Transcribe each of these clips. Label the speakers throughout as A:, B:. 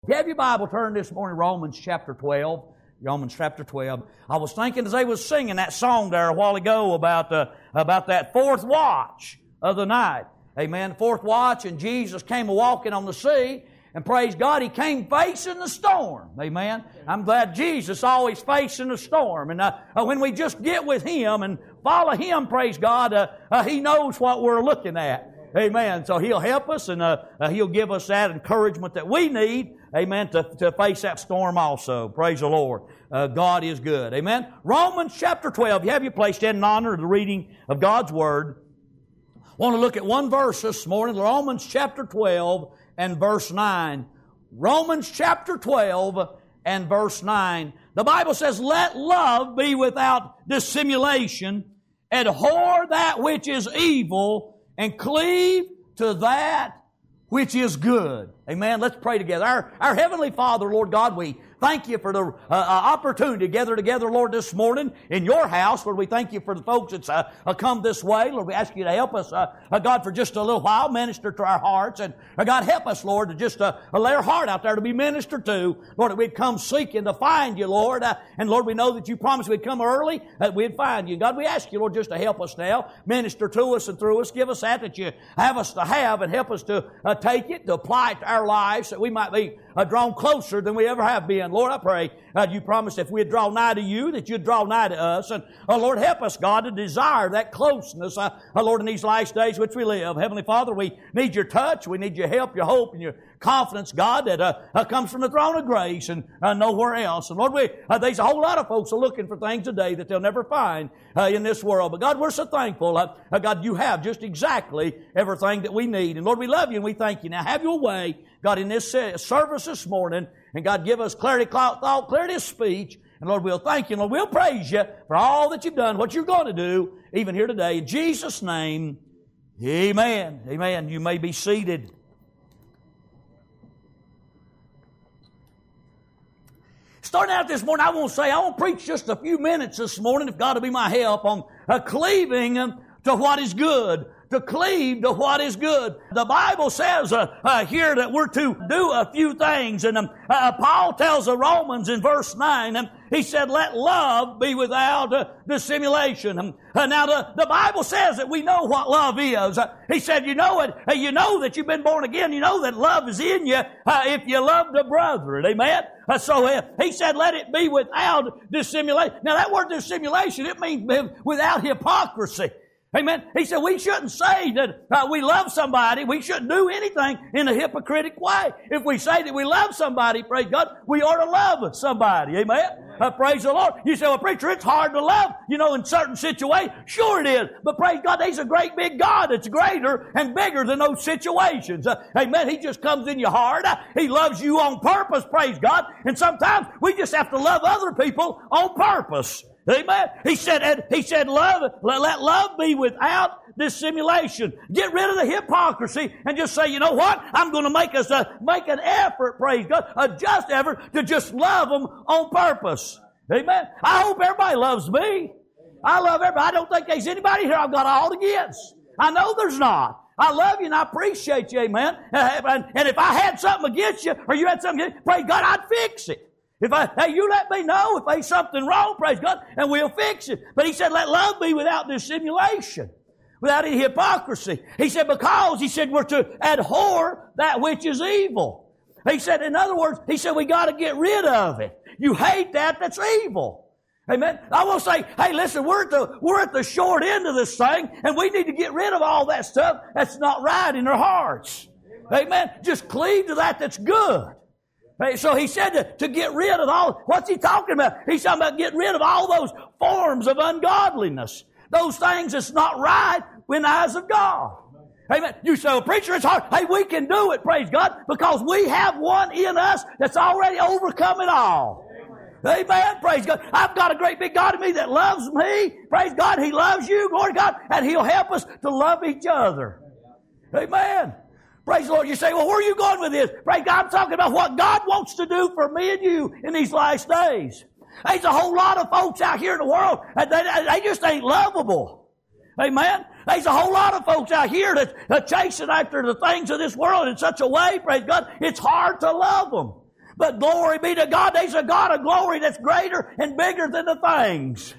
A: you have your Bible turned this morning, Romans chapter 12. Romans chapter 12. I was thinking as they was singing that song there a while ago about that fourth watch of the night. Amen. Fourth watch, and Jesus came walking on the sea, and praise God, He came facing the storm. Amen. I'm glad Jesus always facing the storm. And when we just get with Him and follow Him, praise God, He knows what we're looking at. Amen. So He'll help us, and He'll give us that encouragement that we need, amen, to face that storm also. Praise the Lord. God is good. Amen. Romans chapter 12. You have your place, stand in honor of the reading of God's Word. I want to look at one verse this morning, Romans chapter 12 and verse 9. Romans chapter 12 and verse 9. The Bible says, let love be without dissimulation, abhor that which is evil, and cleave to that which is good. Amen. Let's pray together. Our Heavenly Father, Lord God, we thank You for the opportunity to gather together, Lord, this morning in Your house. Lord, we thank You for the folks that's come this way. Lord, we ask You to help us, God, for just a little while, minister to our hearts. And God, help us, Lord, to just lay our heart out there to be ministered to. Lord, that we'd come seeking to find You, Lord. And Lord, we know that You promised we'd come early, that we'd find You. God, we ask You, Lord, just to help us now. Minister to us and through us. Give us that You have us to have, and help us to take it, to apply it to our lives, that we might be drawn closer than we ever have been. Lord, I pray You promised if we'd draw nigh to You, that You'd draw nigh to us. And Lord, help us, God, to desire that closeness, Lord, in these last days which we live. Heavenly Father, we need Your touch. We need Your help, Your hope, and Your confidence, God, that comes from the throne of grace and nowhere else. And Lord, there's a whole lot of folks are looking for things today that they'll never find in this world. But God, we're so thankful. God, You have just exactly everything that we need. And Lord, we love You and we thank You. Now have Your way, God, in this service this morning. And God, give us clarity of thought, clarity of speech. And Lord, we'll thank You. And Lord, we'll praise You for all that You've done, what You're going to do, even here today. In Jesus' name, amen. Amen. You may be seated. Starting out this morning, I want to preach just a few minutes this morning, if God will be my help, on cleaving to what is good. To cleave to what is good. The Bible says here that we're to do a few things. And Paul tells the Romans in verse 9, he said, let love be without dissimulation. Now the Bible says that we know what love is. He said, you know it. You know that you've been born again. You know that love is in you if you love the brethren. Amen? So he said, let it be without dissimulation. Now that word dissimulation, it means without hypocrisy. Amen. He said we shouldn't say that we love somebody. We shouldn't do anything in a hypocritical way. If we say that we love somebody, praise God, we ought to love somebody. Amen. Praise the Lord. You say, well, preacher, it's hard to love, in certain situations. Sure it is. But praise God, there's a great big God that's greater and bigger than those situations. Amen. He just comes in your heart. He loves you on purpose, praise God. And sometimes we just have to love other people on purpose. Amen. He said, let love be without dissimulation. Get rid of the hypocrisy and just say, you know what? I'm going to make an effort, praise God, a just effort to just love them on purpose. Amen. I hope everybody loves me. I love everybody. I don't think there's anybody here I've got all against. I know there's not. I love you and I appreciate you, amen. And if I had something against you or you had something against you, praise God, I'd fix it. Hey, you let me know if there's something wrong, praise God, and we'll fix it. But he said, let love be without dissimulation, without any hypocrisy. He said, we're to abhor that which is evil. He said, in other words, he said, we got to get rid of it. You hate that's evil. Amen. I will say, hey, listen, we're at the short end of this thing, and we need to get rid of all that stuff that's not right in our hearts. Amen. Just cleave to that's good. So he said to get rid of all, what's he talking about? He's talking about getting rid of all those forms of ungodliness. Those things that's not right in the eyes of God. Amen. You say, well, preacher, it's hard. Hey, we can do it, praise God, because we have one in us that's already overcome it all. Amen. Praise God. I've got a great big God in me that loves me. Praise God. He loves you, glory to God, and He'll help us to love each other. Amen. Praise the Lord. You say, well, where are you going with this? Praise God, I'm talking about what God wants to do for me and you in these last days. There's a whole lot of folks out here in the world, they just ain't lovable. Amen? There's a whole lot of folks out here that's chasing after the things of this world in such a way, praise God, it's hard to love them. But glory be to God, there's a God of glory that's greater and bigger than the things.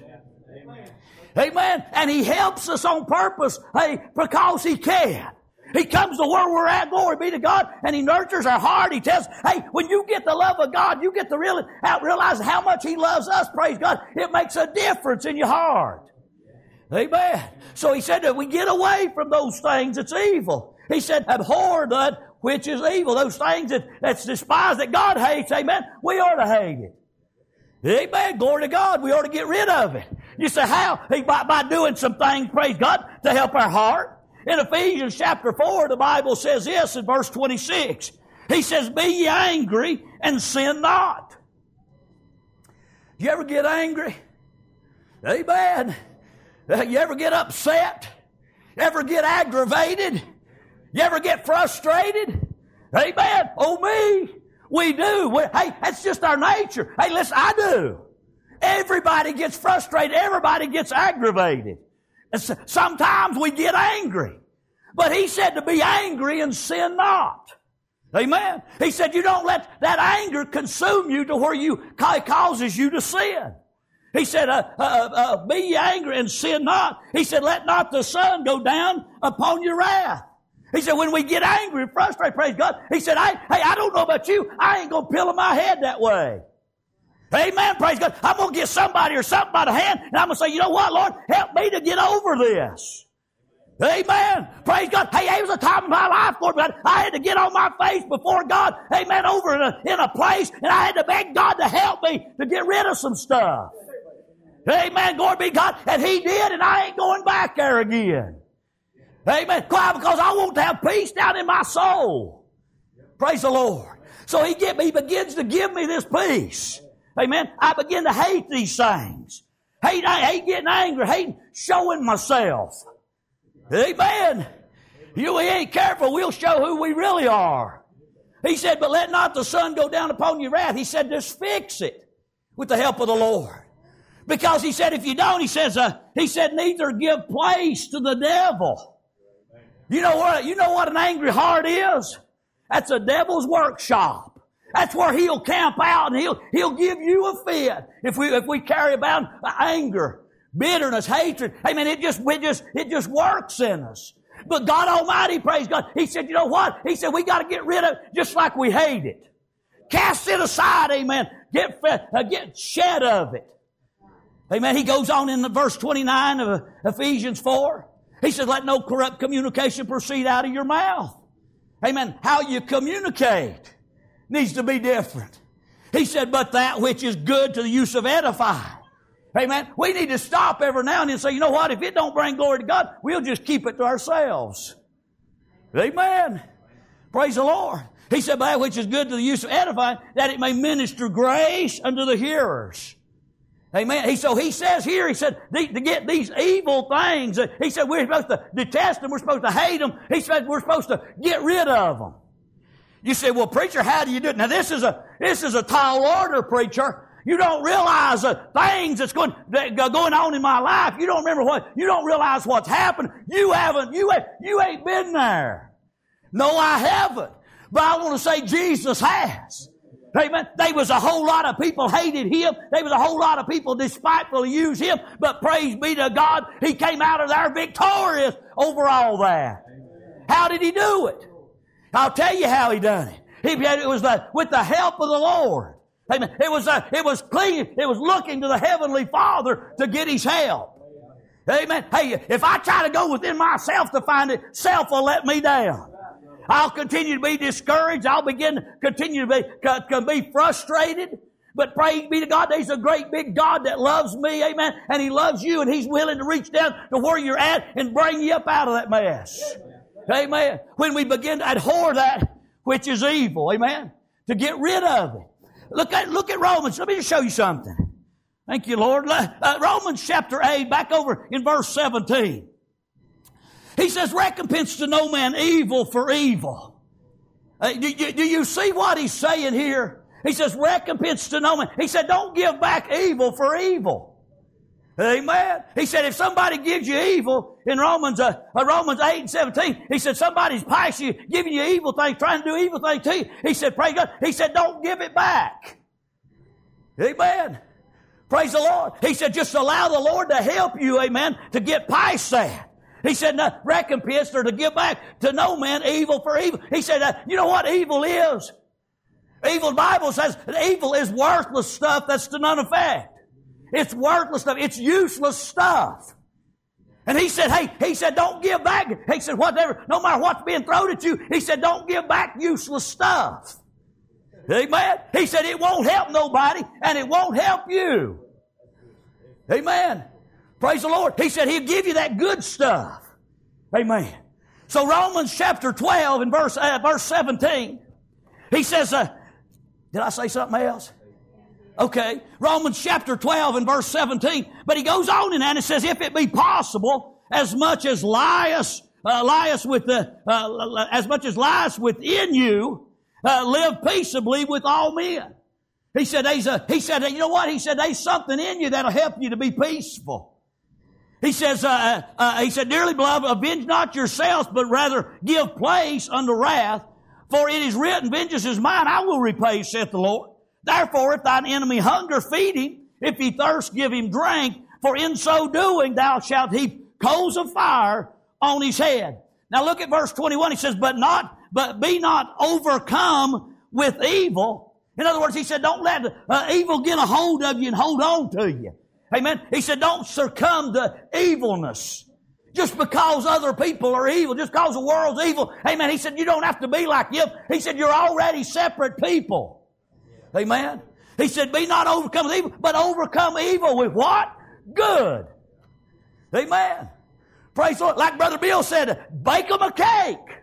A: Amen. And He helps us on purpose, hey, because He can. He comes to where we're at, glory be to God, and He nurtures our heart. He tells, hey, when you get the love of God, you get to realize how much He loves us, praise God. It makes a difference in your heart. Amen. So He said that we get away from those things that's evil. He said, abhor that which is evil. Those things that's despised, that God hates, amen, we ought to hate it. Amen. Glory to God. We ought to get rid of it. You say, how? By doing some things, praise God, to help our heart. In Ephesians chapter 4, the Bible says this in verse 26. He says, be ye angry and sin not. You ever get angry? Amen. You ever get upset? You ever get aggravated? You ever get frustrated? Amen. Oh, me. We do. Hey, that's just our nature. Hey, listen, I do. Everybody gets frustrated. Everybody gets aggravated. Sometimes we get angry. But He said to be angry and sin not. Amen. He said you don't let that anger consume you to where it causes you to sin. He said, be ye angry and sin not. He said, let not the sun go down upon your wrath. He said, when we get angry and frustrated, praise God, He said, hey, I don't know about you, I ain't going to pillow my head that way. Amen, praise God. I'm going to get somebody or something by the hand, and I'm going to say, you know what, Lord, help me to get over this. Amen. Praise God. Hey, there was a time in my life, Lord, I had to get on my face before God, amen, over in a place, and I had to beg God to help me to get rid of some stuff. Amen, glory be to God. And He did, and I ain't going back there again. Amen. Why? Because I want to have peace down in my soul. Praise the Lord. So He begins to give me this peace. Amen. I begin to hate these things. Hate getting angry. Hate showing myself. Amen. We ain't careful, we'll show who we really are. He said, but let not the sun go down upon your wrath. He said, just fix it with the help of the Lord. Because He said, if you don't, He said, neither give place to the devil. You know what an angry heart is? That's a devil's workshop. That's where he'll camp out and he'll give you a fit if we carry about anger, bitterness, hatred. Amen. It just works in us. But God Almighty, praise God, He said, you know what? He said we got to get rid of it just like we hate it. Cast it aside, amen. Get shed of it. Amen. He goes on in the verse 29 of Ephesians 4. He said, let no corrupt communication proceed out of your mouth. Amen. How you communicate needs to be different. He said, but that which is good to the use of edifying. Amen. We need to stop every now and then and say, you know what? If it don't bring glory to God, we'll just keep it to ourselves. Amen. Praise the Lord. He said, but that which is good to the use of edifying, that it may minister grace unto the hearers. Amen. So He says here, He said, to get these evil things, He said we're supposed to detest them, we're supposed to hate them. He said we're supposed to get rid of them. You say, well, preacher, how do you do it? Now this is a tall order, preacher. You don't realize the things that's going on in my life. You don't realize what's happened. You ain't been there. No, I haven't. But I want to say Jesus has. Amen. There was a whole lot of people hated Him. There was a whole lot of people despitefully used Him. But praise be to God, He came out of there victorious over all that. How did He do it? I'll tell you how He done it. It was with the help of the Lord. Amen. It was clean. It was looking to the Heavenly Father to get His help. Amen. Hey, if I try to go within myself to find it, self will let me down. I'll continue to be discouraged. I'll continue to be frustrated. But praise be to God, there's a great big God that loves me, amen, and He loves you, and He's willing to reach down to where you're at and bring you up out of that mess. Amen. When we begin to abhor that which is evil, amen, to get rid of it. Look at Romans. Let me just show you something. Thank you, Lord. Romans chapter 8, back over in verse 17. He says, recompense to no man evil for evil. Do you see what he's saying here? He says, recompense to no man. He said, don't give back evil for evil. Amen. He said, if somebody gives you evil, in Romans 8:17, he said, somebody's past you, giving you evil things, trying to do evil things to you. He said, praise God. He said, don't give it back. Amen. Praise the Lord. He said, just allow the Lord to help you, amen, to get past that. He said, recompense or to give back to no man evil for evil. He said, you know what evil is? Evil, the Bible says, evil is worthless stuff that's to none effect. It's worthless stuff. It's useless stuff. And he said, don't give back. He said, whatever, no matter what's being thrown at you, he said, don't give back useless stuff. Amen. He said, it won't help nobody and it won't help you. Amen. Praise the Lord. He said, he'll give you that good stuff. Amen. So Romans chapter 12 and verse 17, he says, did I say something else? Okay, Romans chapter 12 and verse 17. But he goes on in that and it says, if it be possible, as much as lies within you, live peaceably with all men. He said, you know what? He said, there's something in you that'll help you to be peaceful. He says, dearly beloved, avenge not yourselves, but rather give place unto wrath. For it is written, vengeance is mine, I will repay, saith the Lord. Therefore, if thine enemy hunger, feed him. If he thirst, give him drink. For in so doing, thou shalt heap coals of fire on his head. Now look at verse 21. He says, but be not overcome with evil. In other words, he said, don't let evil get a hold of you and hold on to you. Amen. He said, don't succumb to evilness. Just because other people are evil, just because the world's evil. Amen. He said, you don't have to be like them. He said, you're already separate people. Amen. He said, be not overcome with evil, but overcome evil with what? Good. Amen. Praise the Lord. Like Brother Bill said, bake them a cake.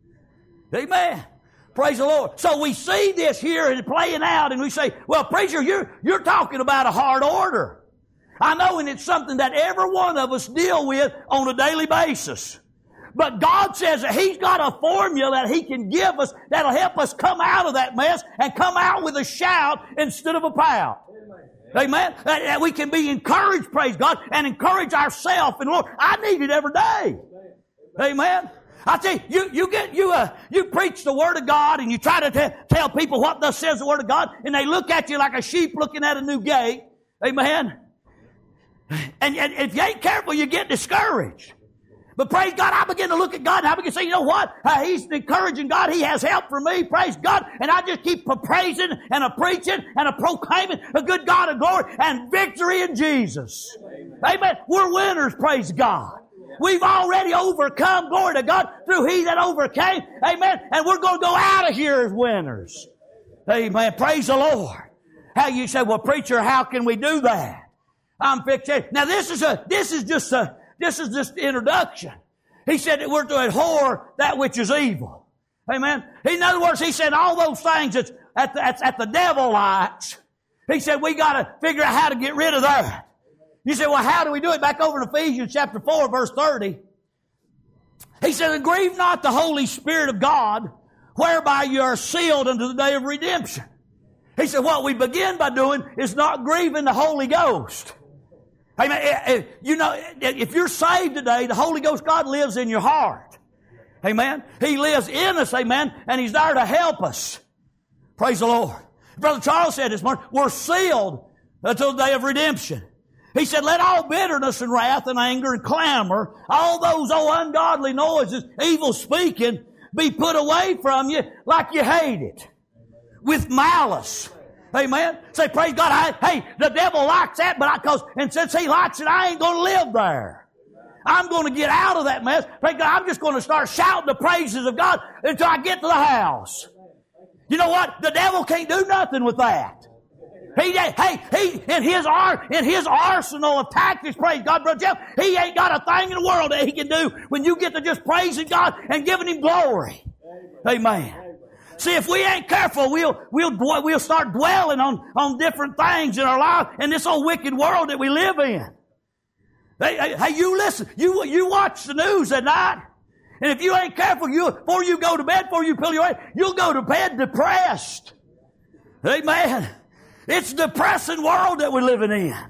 A: Amen. Praise the Lord. So we see this here and playing out and we say, well, preacher, you're talking about a hard order. I know, and it's something that every one of us deal with on a daily basis. But God says that He's got a formula that He can give us that'll help us come out of that mess and come out with a shout instead of a pout. Amen. That we can be encouraged, praise God, and encourage ourselves. And Lord, I need it every day. Amen. I tell you, you preach the Word of God and you try to tell people what thus says the Word of God, and they look at you like a sheep looking at a new gate. Amen. And if you ain't careful, you get discouraged. But praise God, I begin to look at God and I begin to say, you know what? He's encouraging God. He has help for me. Praise God. And I just keep praising and preaching and proclaiming a good God of glory and victory in Jesus. Amen. We're winners, praise God. We've already overcome, glory to God, through He that overcame. Amen. And we're going to go out of here as winners. Amen. Praise the Lord. How you say, well, preacher, how can we do that? I'm fixated. Now this is just introduction. He said that we're to abhor that which is evil. Amen. In other words, he said all those things that's at the devil likes. He said we got to figure out how to get rid of that. You say, well, how do we do it? Back over in Ephesians chapter 4, verse 30. He said, and grieve not the Holy Spirit of God, whereby you are sealed unto the day of redemption. He said, what we begin by doing is not grieving the Holy Ghost. Amen. You know, if you're saved today, the Holy Ghost, God lives in your heart. Amen. He lives in us, amen, and He's there to help us. Praise the Lord. Brother Charles said this morning, we're sealed until the day of redemption. He said, let all bitterness and wrath and anger and clamor, all those ungodly noises, evil speaking, be put away from you like you hate it. With malice. Amen. Say, praise God. Hey, the devil likes that, and since he likes it, I ain't going to live there. I'm going to get out of that mess. Praise God. I'm just going to start shouting the praises of God until I get to the house. You know what? The devil can't do nothing with that. He in his arsenal of tactics, praise God, Brother Jeff, he ain't got a thing in the world that he can do when you get to just praising God and giving Him glory. Amen. See, if we ain't careful, we'll start dwelling on different things in our life in this old wicked world that we live in. Hey, you listen. You watch the news at night, and if you ain't careful, before you go to bed, before you pull your head, you'll go to bed depressed. Amen. It's a depressing world that we're living in.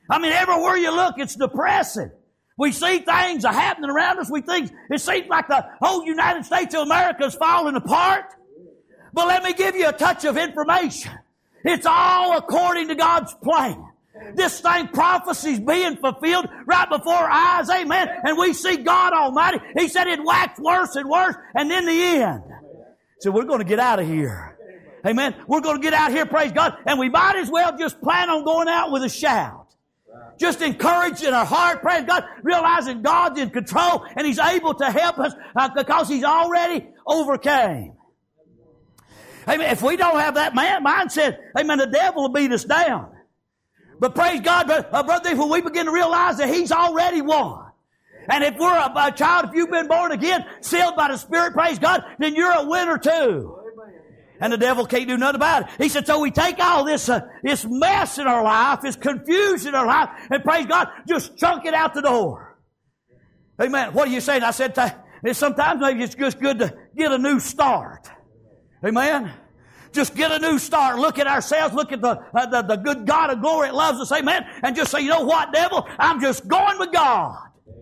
A: I mean, everywhere you look, it's depressing. We see things are happening around us. It seems like the whole United States of America is falling apart. But let me give you a touch of information. It's all according to God's plan. This thing, prophecy's being fulfilled right before our eyes. Amen. And we see God Almighty. He said it waxed worse and worse. And then the end. So we're going to get out of here. Amen. We're going to get out here, praise God. And we might as well just plan on going out with a shout. Just encouraged in our heart, praise God, realizing God's in control and He's able to help us because He's already overcame. Amen. If we don't have that mindset, amen, the devil will beat us down. But praise God, brother, when we begin to realize that He's already won. And if we're a child, if you've been born again, sealed by the Spirit, praise God, then you're a winner too. And the devil can't do nothing about it. He said, so we take all this mess in our life, this confusion in our life, and praise God, just chunk it out the door. Amen. What are you saying? I said, sometimes maybe it's just good to get a new start. Amen. Just get a new start. Look at ourselves. Look at the good God of glory that loves us. Amen. And just say, you know what, devil? I'm just going with God.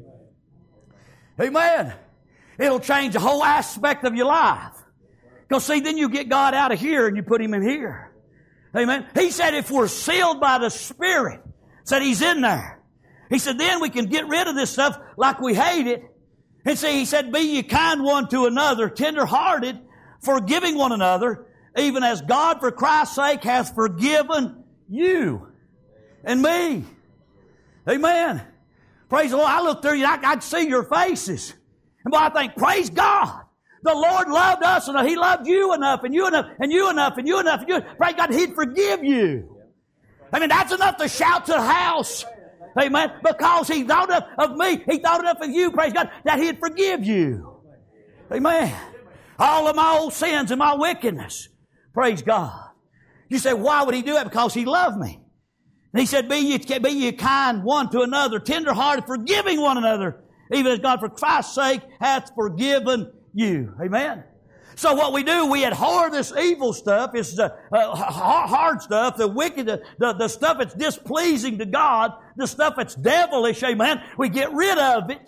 A: Amen. It'll change the whole aspect of your life. Because see, then you get God out of here and you put Him in here. Amen. He said if we're sealed by the Spirit, said He's in there. He said then we can get rid of this stuff like we hate it. And see, He said, be ye kind one to another, tender-hearted, forgiving one another, even as God for Christ's sake hath forgiven you and me. Amen. Praise the Lord. I look through you, I can see your faces. And boy, I think, praise God. The Lord loved us enough. He loved you enough, and you enough, and you enough, and you enough, and you. Praise God, He'd forgive you. I mean, that's enough to shout to the house. Amen. Because He thought of me. He thought enough of you, praise God, that He'd forgive you. Amen. All of my old sins and my wickedness. Praise God. You say, why would He do that? Because He loved me. And He said, be ye kind one to another, tender-hearted, forgiving one another, even as God for Christ's sake hath forgiven you. Amen. So what we do, we abhor this evil stuff. It's the hard stuff, the wicked, the stuff that's displeasing to God, the stuff that's devilish. Amen. We get rid of it.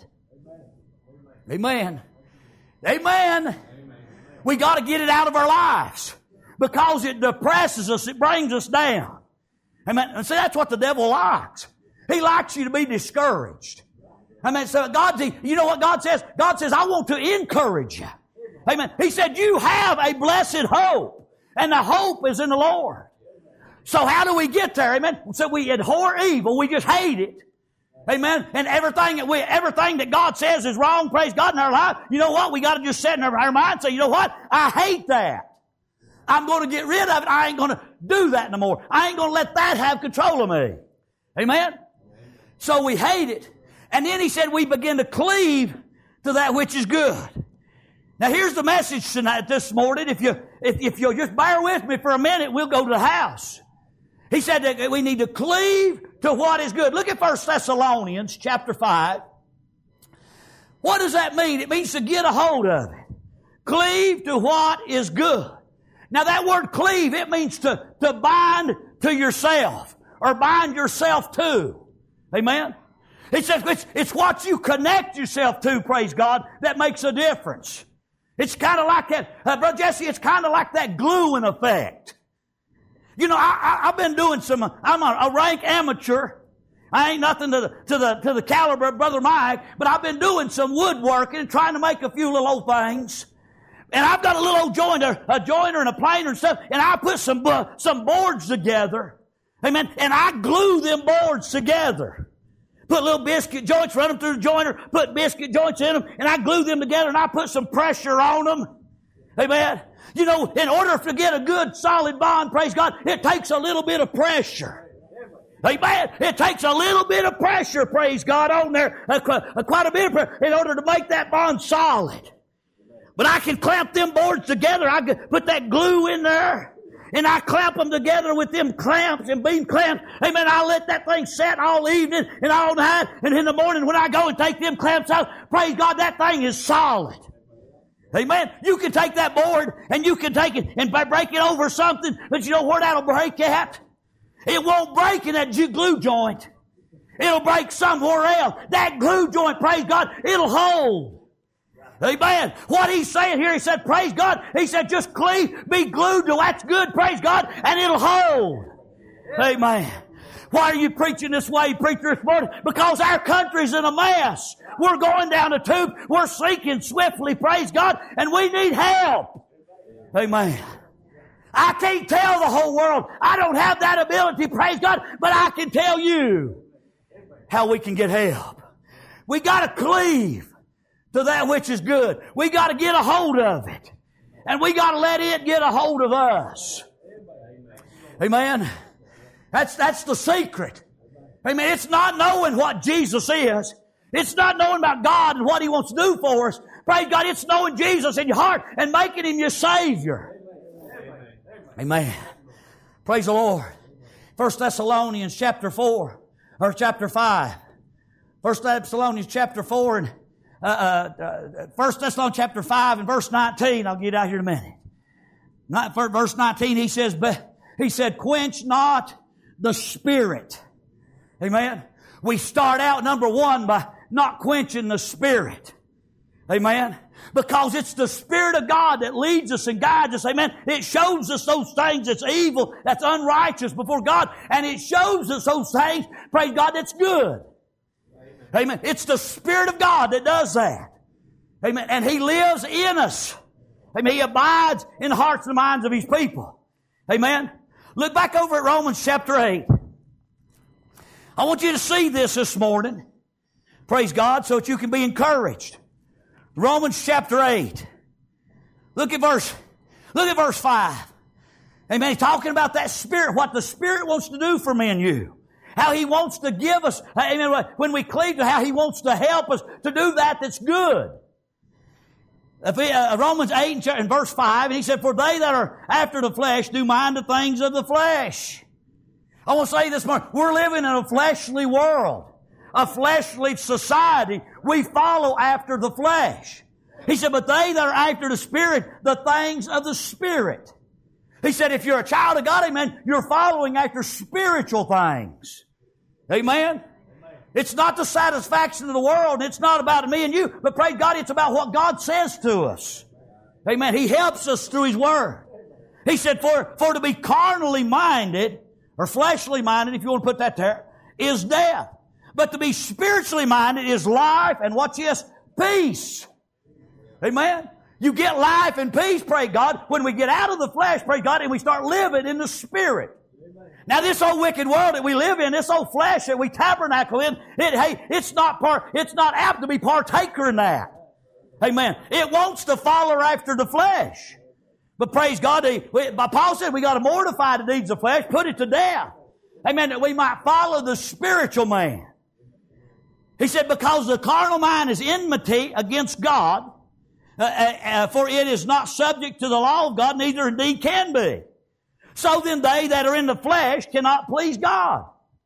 A: Amen. Amen. We got to get it out of our lives because it depresses us. It brings us down. Amen. And see, that's what the devil likes. He likes you to be discouraged. Amen. So you know what God says? God says, I want to encourage you. Amen. He said, you have a blessed hope. And the hope is in the Lord. So how do we get there? Amen. So we abhor evil. We just hate it. Amen. And everything that God says is wrong, praise God, in our life, you know what? We got to just set in our mind and say, you know what? I hate that. I'm going to get rid of it. I ain't going to do that no more. I ain't going to let that have control of me. Amen. So we hate it. And then He said we begin to cleave to that which is good. Now here's the message tonight, this morning. If you'll just bear with me for a minute, we'll go to the house. He said that we need to cleave to what is good. Look at 1 Thessalonians chapter 5. What does that mean? It means to get a hold of it. Cleave to what is good. Now that word cleave, it means to bind to yourself or bind yourself to. Amen? It says it's what you connect yourself to, praise God, that makes a difference. It's kind of like that, Brother Jesse, it's kind of like that gluing effect. You know, I've been doing I'm a rank amateur. I ain't nothing to the caliber of Brother Mike, but I've been doing some woodworking and trying to make a few little old things. And I've got a little old joiner and a planer and stuff, and I put some boards together. Amen. And I glue them boards together. Put little biscuit joints, run them through the joiner, put biscuit joints in them, and I glue them together and I put some pressure on them. Amen. You know, in order to get a good solid bond, praise God, it takes a little bit of pressure. Amen. It takes a little bit of pressure, praise God, on there, quite a bit of pressure, in order to make that bond solid. But I can clamp them boards together. I can put that glue in there. And I clamp them together with them clamps and beam clamps. Amen. I let that thing set all evening and all night. And in the morning when I go and take them clamps out, praise God, that thing is solid. Amen. You can take that board and you can take it and break it over something, but you know where that'll break at? It won't break in that glue joint. It'll break somewhere else. That glue joint, praise God, it'll hold. Amen. What he's saying here, he said, praise God. He said, just be glued to that's good, praise God, and it'll hold. Amen. Why are you preaching this way, preacher, this morning? Because our country's in a mess. We're going down a tube. We're sinking swiftly, praise God, and we need help. Amen. I can't tell the whole world. I don't have that ability, praise God, but I can tell you how we can get help. We got to cleave to that which is good. We got to get a hold of it. And we got to let it get a hold of us. Amen. That's the secret. Amen. It's not knowing what Jesus is. It's not knowing about God and what He wants to do for us. Praise God. It's knowing Jesus in your heart and making Him your Savior. Amen. Praise the Lord. 1 Thessalonians chapter 4 or chapter 5. 1 Thessalonians chapter 4 and 1 Thessalonians chapter 5 and verse 19. I'll get out here in a minute. Verse 19, he said, quench not the Spirit. Amen. We start out, number one, by not quenching the Spirit. Amen. Because it's the Spirit of God that leads us and guides us. Amen. It shows us those things that's evil, that's unrighteous before God. And it shows us those things, praise God, that's good. Amen. It's the Spirit of God that does that. Amen. And He lives in us. Amen. He abides in the hearts and minds of His people. Amen. Look back over at Romans chapter 8. I want you to see this morning. Praise God, so that you can be encouraged. Romans chapter 8. Look at verse 5. Amen. He's talking about that Spirit, what the Spirit wants to do for me and you. How He wants to give us, amen, when we cleave to how He wants to help us to do that that's good. Romans 8 and verse 5, and he said, for they that are after the flesh do mind the things of the flesh. I want to say this morning, we're living in a fleshly world, a fleshly society. We follow after the flesh. He said, but they that are after the Spirit, the things of the Spirit. He said, if you're a child of God, amen, you're following after spiritual things. Amen? It's not the satisfaction of the world, and it's not about me and you, but praise God, it's about what God says to us. Amen. He helps us through His Word. He said, for to be carnally minded, or fleshly minded, if you want to put that there, is death. But to be spiritually minded is life, and watch this, peace. Amen. You get life and peace, praise God, when we get out of the flesh, praise God, and we start living in the Spirit. Now this old wicked world that we live in, this old flesh that we tabernacle in, it's not apt to be partaker in that. Amen. It wants to follow after the flesh. But praise God, Paul said we got to mortify the deeds of flesh, put it to death. Amen. That we might follow the spiritual man. He said, because the carnal mind is enmity against God, for it is not subject to the law of God, neither indeed can be. So then they that are in the flesh cannot please God.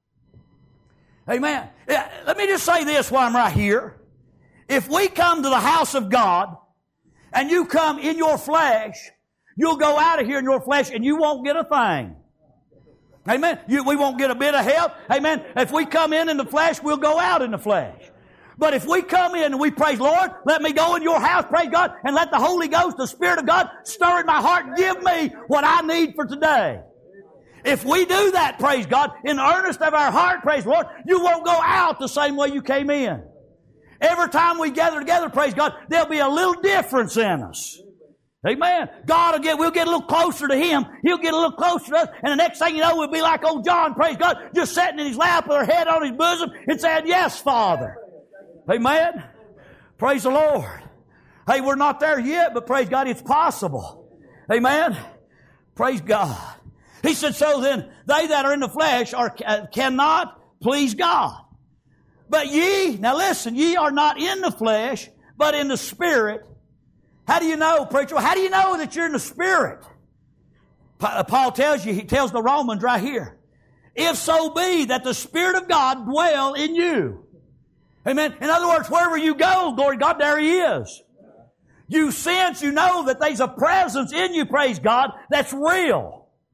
A: Amen. Let me just say this while I'm right here. If we come to the house of God and you come in your flesh, you'll go out of here in your flesh and you won't get a thing. Amen. We won't get a bit of help. Amen. If we come in the flesh, we'll go out in the flesh. But if we come in and we praise, Lord, let me go in your house, praise God, and let the Holy Ghost, the Spirit of God, stir in my heart and give me what I need for today. If we do that, praise God, in the earnest of our heart, praise the Lord, you won't go out the same way you came in. Every time we gather together, praise God, there'll be a little difference in us. Amen. We'll get a little closer to Him. He'll get a little closer to us. And the next thing you know, we'll be like old John, praise God, just sitting in his lap with our head on his bosom and saying, yes, Father. Amen. Praise the Lord. Hey, we're not there yet, but praise God, it's possible. Amen. Praise God. He said, so then, they that are in the flesh cannot please God. But ye, now listen, ye are not in the flesh, but in the Spirit. How do you know, preacher? How do you know that you're in the Spirit? Paul tells you, he tells the Romans right here, if so be that the Spirit of God dwell in you. Amen. In other words, wherever you go, glory to God, there He is. You sense, you know that there's a presence in you, praise God, that's real.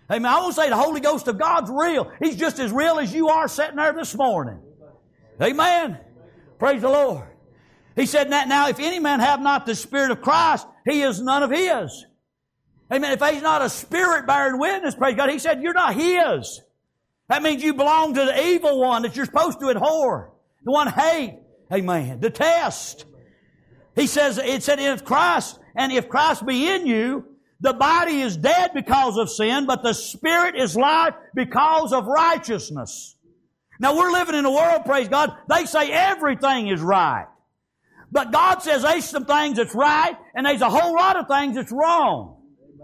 A: Amen. I won't say the Holy Ghost of God's real. He's just as real as you are sitting there this morning. Amen. Praise the Lord. He said, now if any man have not the Spirit of Christ, he is none of His. Amen. If he's not a Spirit bearing witness, praise God, He said, you're not His. That means you belong to the evil one that you're supposed to abhor, the one hate. Amen. Detest. He says, it said, if Christ be in you, the body is dead because of sin, but the Spirit is life because of righteousness. Now we're living in a world, praise God, they say everything is right. But God says there's some things that's right, and there's a whole lot of things that's wrong.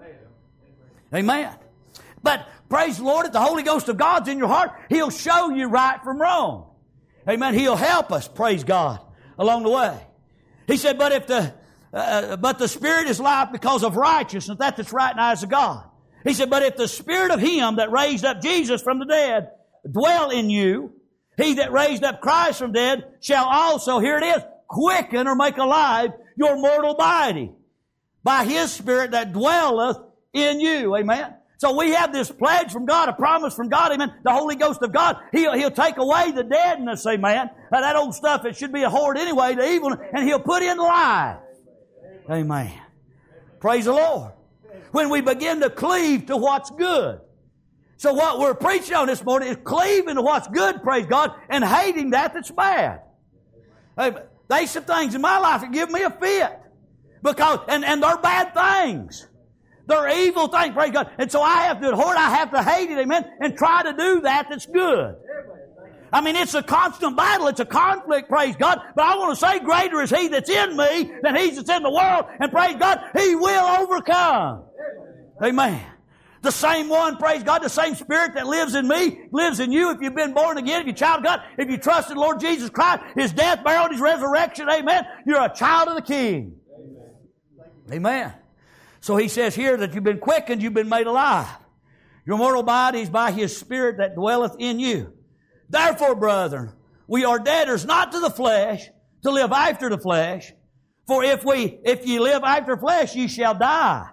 A: Amen. But praise the Lord, if the Holy Ghost of God's in your heart, He'll show you right from wrong. Amen. He'll help us, praise God, along the way. He said, but the Spirit is life because of righteousness, that's right in the eyes of God. He said, but if the Spirit of Him that raised up Jesus from the dead dwell in you, He that raised up Christ from dead shall also, here it is, quicken or make alive your mortal body by His Spirit that dwelleth in you. Amen. So we have this pledge from God, a promise from God. Amen. The Holy Ghost of God, He'll take away the deadness. Amen. That old stuff that should be abhorred anyway, the evil, and He'll put in life. Amen. Praise the Lord. When we begin to cleave to what's good. So what we're preaching on this morning is cleaving to what's good, praise God, and hating that's bad. There's some things in my life that give me a fit. Because, and they're bad things. They're evil things, praise God. And so I have to abhor it, I have to hate it, amen, and try to do that's good. I mean, it's a constant battle. It's a conflict, praise God. But I want to say, greater is He that's in me than he that's in the world. And praise God, He will overcome. Amen. The same one, praise God, the same Spirit that lives in me, lives in you if you've been born again, if you're a child of God, if you trust in the Lord Jesus Christ, His death, burial, and His resurrection, amen, you're a child of the King. Amen. So He says here that you've been quickened, you've been made alive. Your mortal body is by His Spirit that dwelleth in you. Therefore, brethren, we are debtors not to the flesh, to live after the flesh. For if ye live after flesh, ye shall die.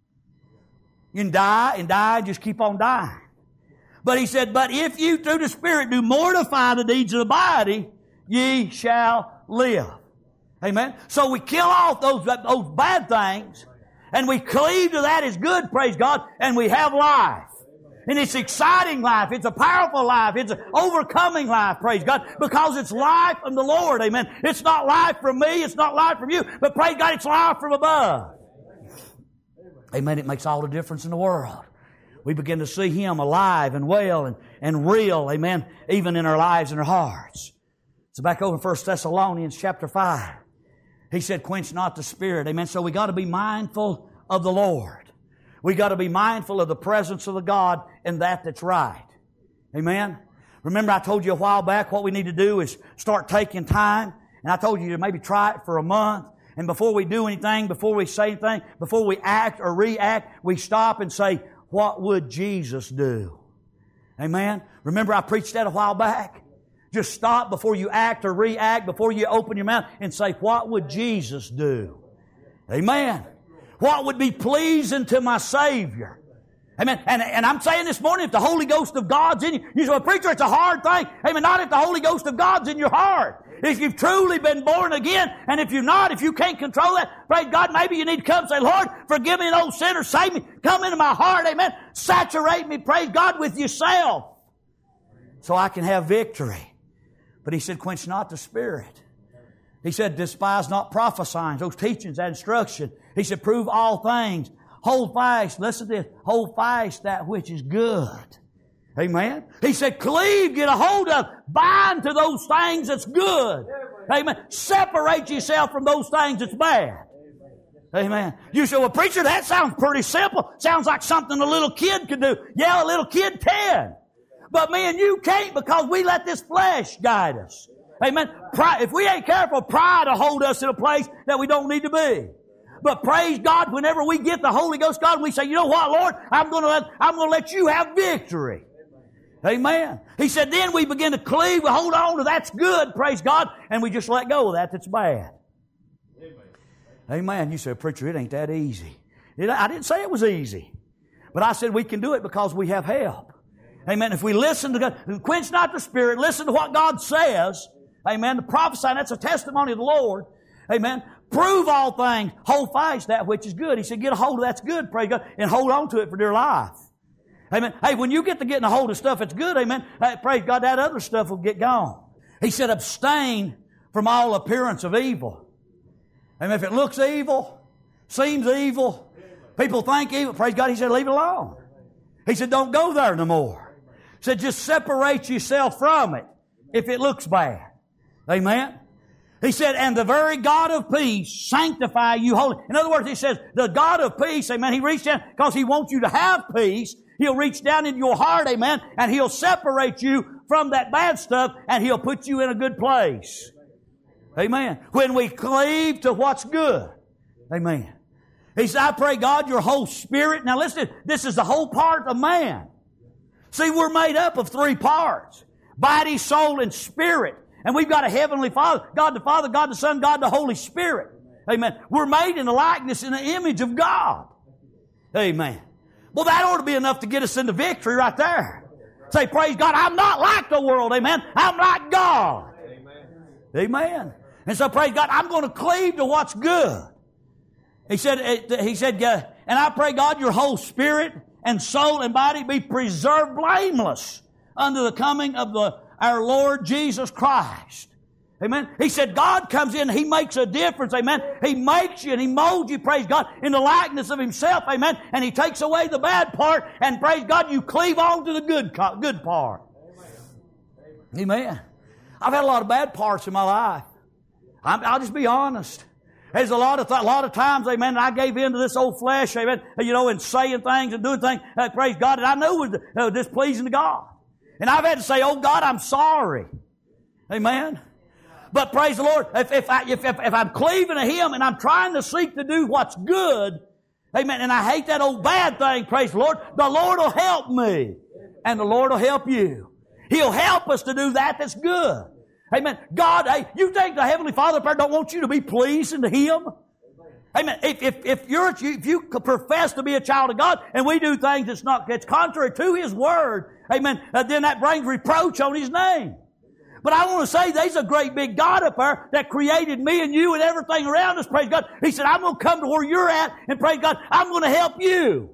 A: You can die and just keep on dying. But He said, but if you through the Spirit do mortify the deeds of the body, ye shall live. Amen. So we kill off those bad things, and we cleave to that as good, praise God, and we have life. And it's exciting life. It's a powerful life. It's an overcoming life, praise God, because it's life from the Lord, amen. It's not life from me. It's not life from you. But praise God, it's life from above. Amen. It makes all the difference in the world. We begin to see Him alive and well and real, amen, even in our lives and our hearts. So back over in 1 Thessalonians chapter 5. He said, quench not the Spirit, amen. So we got to be mindful of the Lord. We got to be mindful of the presence of the God and that's right. Amen. Remember I told you a while back what we need to do is start taking time. And I told you to maybe try it for a month. And before we do anything, before we say anything, before we act or react, we stop and say, what would Jesus do? Amen. Remember I preached that a while back? Just stop before you act or react, before you open your mouth and say, what would Jesus do? Amen. What would be pleasing to my Savior? Amen. And I'm saying this morning, if the Holy Ghost of God's in you, you say, well, preacher, it's a hard thing. Amen. Not if the Holy Ghost of God's in your heart. If you've truly been born again, and if you're not, if you can't control that, praise God, maybe you need to come and say, Lord, forgive me an old sinner, save me, come into my heart, amen. Saturate me, praise God, with yourself, so I can have victory. But He said, quench not the Spirit. He said, despise not prophesying, those teachings, that instruction. He said, prove all things. Hold fast, listen to this, hold fast that which is good. Amen. He said, cleave, get a hold of, bind to those things that's good. Amen. Separate yourself from those things that's bad. Amen. You say, well, preacher, that sounds pretty simple. Sounds like something a little kid could do. Yeah, a little kid can. But me and you can't because we let this flesh guide us. Amen. Pride, if we ain't careful, pride will hold us in a place that we don't need to be. But praise God, whenever we get the Holy Ghost, God, we say, you know what, Lord, I'm going to let you have victory. Amen. He said, then we begin to cleave, we hold on to that's good, praise God, and we just let go of that's bad. Amen. You say, preacher, it ain't that easy. I didn't say it was easy. But I said we can do it because we have help. Amen. If we listen to God, quench not the Spirit, listen to what God says. Amen. To prophesy, that's a testimony of the Lord. Amen. Prove all things. Hold fast that which is good. He said, get a hold of that's good, praise God, and hold on to it for dear life. Amen. Hey, when you get to getting a hold of stuff that's good, amen, praise God, that other stuff will get gone. He said, abstain from all appearance of evil. Amen. If it looks evil, seems evil, people think evil, praise God, He said, leave it alone. He said, don't go there no more. He said, just separate yourself from it if it looks bad. Amen. He said, and the very God of peace sanctify you wholly. In other words, He says, the God of peace, amen, He reached down because He wants you to have peace. He'll reach down into your heart, amen, and He'll separate you from that bad stuff and He'll put you in a good place. Amen. When we cleave to what's good. Amen. He said, I pray God your whole spirit. Now listen, this is the whole part of man. See, we're made up of three parts. Body, soul, and spirit. And we've got a heavenly Father, God the Son, God the Holy Spirit. Amen. We're made in the likeness and the image of God. Amen. Well, that ought to be enough to get us into victory right there. Say, praise God, I'm not like the world. Amen. I'm like God. Amen. And so, praise God, I'm going to cleave to what's good. He said, and I pray God your whole spirit and soul and body be preserved blameless unto the coming of our Lord Jesus Christ. Amen. He said God comes in, He makes a difference. Amen. He makes you and He molds you, praise God, in the likeness of Himself. Amen. And He takes away the bad part and praise God, you cleave on to the good part. Amen. I've had a lot of bad parts in my life. I'll just be honest. There's a lot of times, amen, I gave in to this old flesh, amen, and saying things and doing things, praise God, that I knew was displeasing to God. And I've had to say, oh God, I'm sorry. Amen. But praise the Lord, if I'm cleaving to Him and I'm trying to seek to do what's good, amen, and I hate that old bad thing, praise the Lord will help me. And the Lord will help you. He'll help us to do that's good. Amen. God, hey, you think the Heavenly Father don't want you to be pleasing to Him? Amen. If you profess to be a child of God and we do things that's contrary to His Word, amen, then that brings reproach on His name. But I want to say there's a great big God up there that created me and you and everything around us, praise God. He said, I'm going to come to where you're at and praise God, I'm going to help you.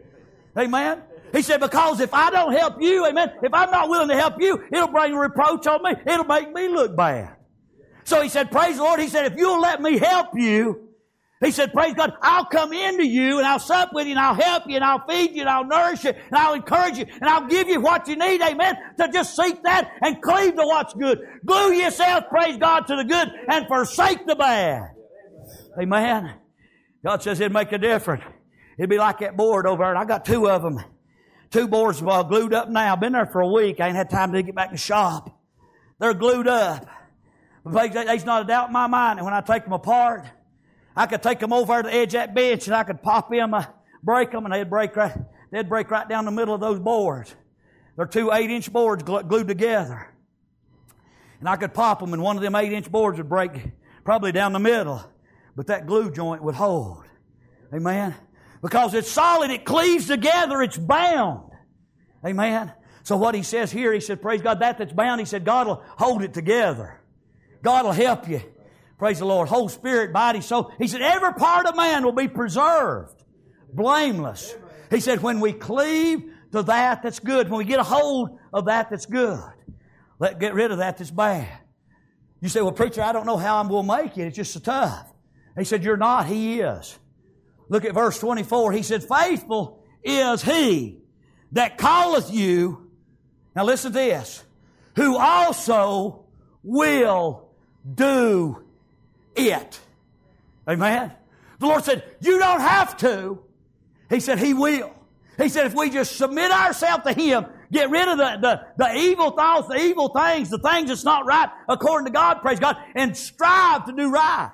A: Amen. He said, because if I don't help you, amen, if I'm not willing to help you, it'll bring a reproach on me. It'll make me look bad. So He said, praise the Lord. He said, if you'll let me help you, He said, praise God, I'll come into you and I'll sup with you and I'll help you and I'll feed you and I'll nourish you and I'll encourage you and I'll give you what you need, amen, to just seek that and cleave to what's good. Glue yourself, praise God, to the good and forsake the bad. Amen. God says it'd make a difference. It'd be like that board over there. And I got two of them. Two boards glued up now. Been there for a week. I ain't had time to get back to shop. They're glued up. But there's not a doubt in my mind that when I take them apart, I could take them over to the edge of that bench and I could pop them, break them, and they'd break right down the middle of those boards. They're two 8-inch boards glued together. And I could pop them and one of them 8-inch boards would break probably down the middle. But that glue joint would hold. Amen. Because it's solid, it cleaves together, it's bound. Amen. So what He says here, He said, praise God, that's bound, He said, God will hold it together. God will help you. Praise the Lord. Whole spirit, body, soul. He said, every part of man will be preserved, blameless. He said, when we cleave to that's good, when we get a hold of that's good, let's get rid of that's bad. You say, well, preacher, I don't know how I'm going to make it. It's just so tough. He said, you're not. He is. Look at verse 24. He said, faithful is He that calleth you. Now listen to this. Who also will do it. Amen. The Lord said, you don't have to. He said, He will. He said, if we just submit ourselves to Him, get rid of the evil thoughts, the evil things, the things that's not right according to God, praise God, and strive to do right.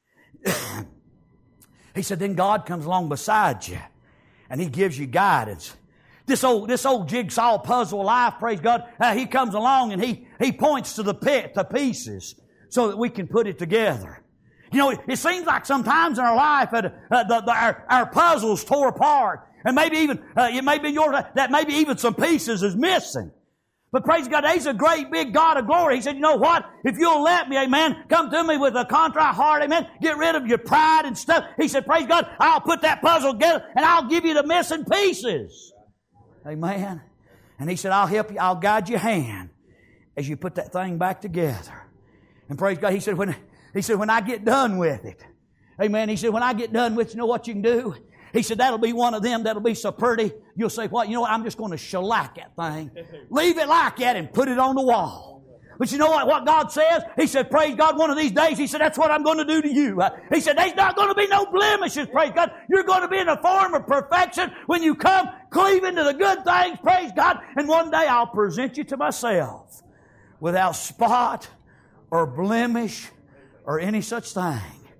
A: He said, then God comes along beside you and He gives you guidance. This old jigsaw puzzle of life, praise God, He comes along and He points to the pieces so that we can put it together. You know, it seems like sometimes in our life that our puzzles tore apart. And maybe even, it may be yours, that maybe even some pieces is missing. But praise God, He's a great big God of glory. He said, you know what? If you'll let me, amen, come to me with a contrite heart, amen, get rid of your pride and stuff. He said, praise God, I'll put that puzzle together and I'll give you the missing pieces. Amen. And He said, I'll help you, I'll guide your hand as you put that thing back together. And praise God, He said, when I get done with it, amen, He said, when I get done with it, you know what you can do? He said, that'll be one of them that'll be so pretty. You'll say, what? You know what? I'm just going to shellac that thing. Leave it like that and put it on the wall. But you know what God says? He said, praise God, one of these days, He said, that's what I'm going to do to you. He said, there's not going to be no blemishes, praise God. You're going to be in a form of perfection when you come cleaving to the good things, praise God. And one day I'll present you to myself without spot or blemish or any such thing.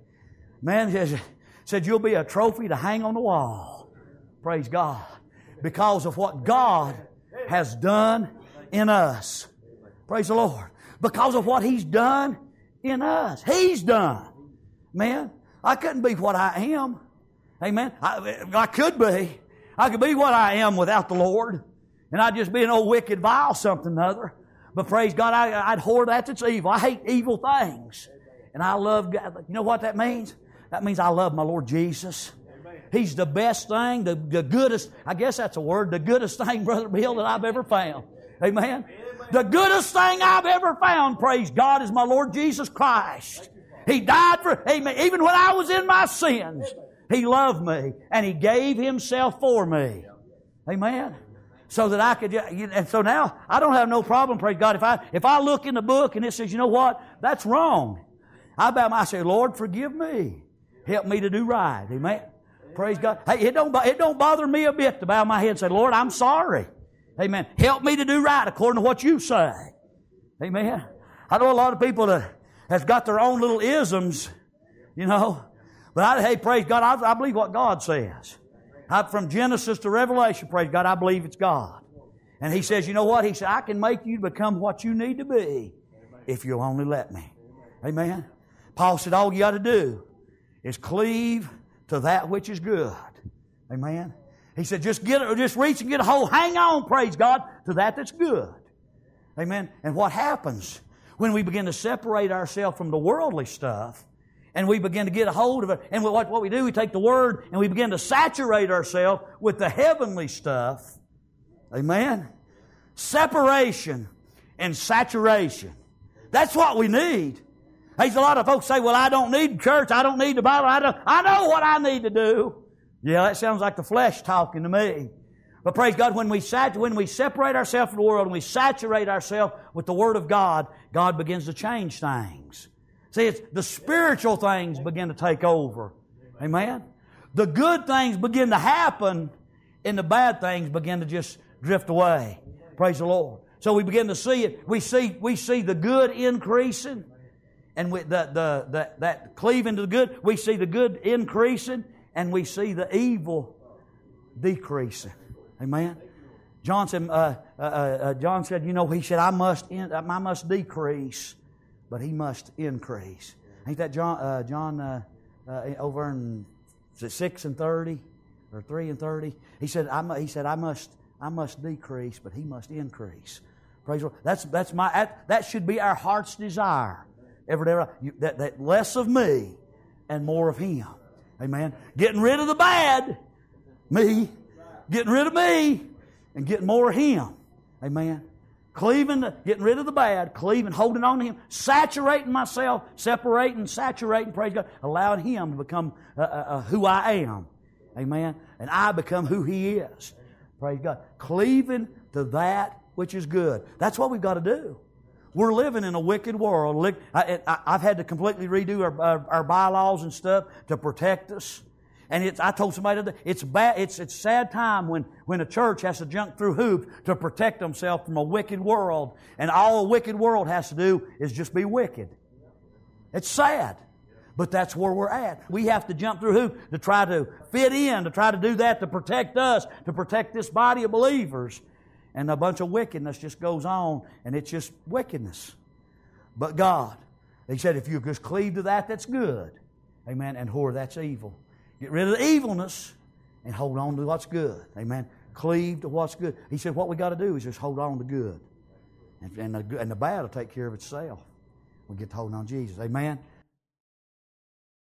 A: Man said you'll be a trophy to hang on the wall. Praise God. Because of what God has done in us. Praise the Lord. Because of what He's done in us. He's done. Man, I couldn't be what I am. Amen. I could be. I could be what I am without the Lord. And I'd just be an old wicked, vile something or other. But praise God, I'd hoard that that's evil. I hate evil things. And I love God. You know what that means? That means I love my Lord Jesus. He's the best thing, the goodest, I guess that's a word, the goodest thing, Brother Bill, that I've ever found. Amen? The goodest thing I've ever found, praise God, is my Lord Jesus Christ. He died for, amen, even when I was in my sins, He loved me and He gave Himself for me. Amen? So that I could, and so now I don't have no problem, praise God, if I look in the book and it says, you know what, that's wrong. I say, Lord, forgive me. Help me to do right. Amen. Praise God. Hey, it don't bother me a bit to bow my head and say, Lord, I'm sorry. Amen. Help me to do right according to what you say. Amen. I know a lot of people that has got their own little isms, you know. But hey, praise God, I believe what God says. From Genesis to Revelation, praise God, I believe it's God. And He says, you know what? He said, I can make you become what you need to be if you'll only let me. Amen. Paul said, all you got to do is cleave to that which is good. Amen. He said, just reach and get a hold. Hang on, praise God, to that that's good. Amen. And what happens when we begin to separate ourselves from the worldly stuff and we begin to get a hold of it, and what we do, we take the Word and we begin to saturate ourselves with the heavenly stuff. Amen. Separation and saturation. That's what we need. There's a lot of folks say, well, I don't need church. I don't need the Bible. I know what I need to do. Yeah, that sounds like the flesh talking to me. But praise God, when we separate ourselves from the world and we saturate ourselves with the Word of God, God begins to change things. See, it's the spiritual things begin to take over. Amen? The good things begin to happen and the bad things begin to just drift away. Praise the Lord. So we begin to see it. We see the good increasing. And that cleaving to the good, we see the good increasing, and we see the evil decreasing. Amen. John said, you know, he said, I must decrease, but He must increase. Ain't that John over in 6:30 or 3:30? He said, I must decrease, but He must increase. Praise the Lord. That should be our heart's desire. Every day, that less of me and more of Him. Amen. Getting rid of the bad, me. Getting rid of me and getting more of Him. Amen. Getting rid of the bad, holding on to Him, saturating myself, separating, saturating, praise God, allowing Him to become who I am. Amen. And I become who He is. Praise God. Cleaving to that which is good. That's what we've got to do. We're living in a wicked world. I've had to completely redo our bylaws and stuff to protect us. And I told somebody that it's bad. It's a sad time when a church has to jump through hoops to protect themselves from a wicked world. And all a wicked world has to do is just be wicked. It's sad. But that's where we're at. We have to jump through hoops to try to fit in, to try to do that, to protect us, to protect this body of believers. And a bunch of wickedness just goes on, and it's just wickedness. But God, He said, if you just cleave to that, that's good. Amen. And whore, that's evil. Get rid of the evilness, and hold on to what's good. Amen. Cleave to what's good. He said what we got to do is just hold on to good. And the bad will take care of itself. We get to hold on to Jesus. Amen.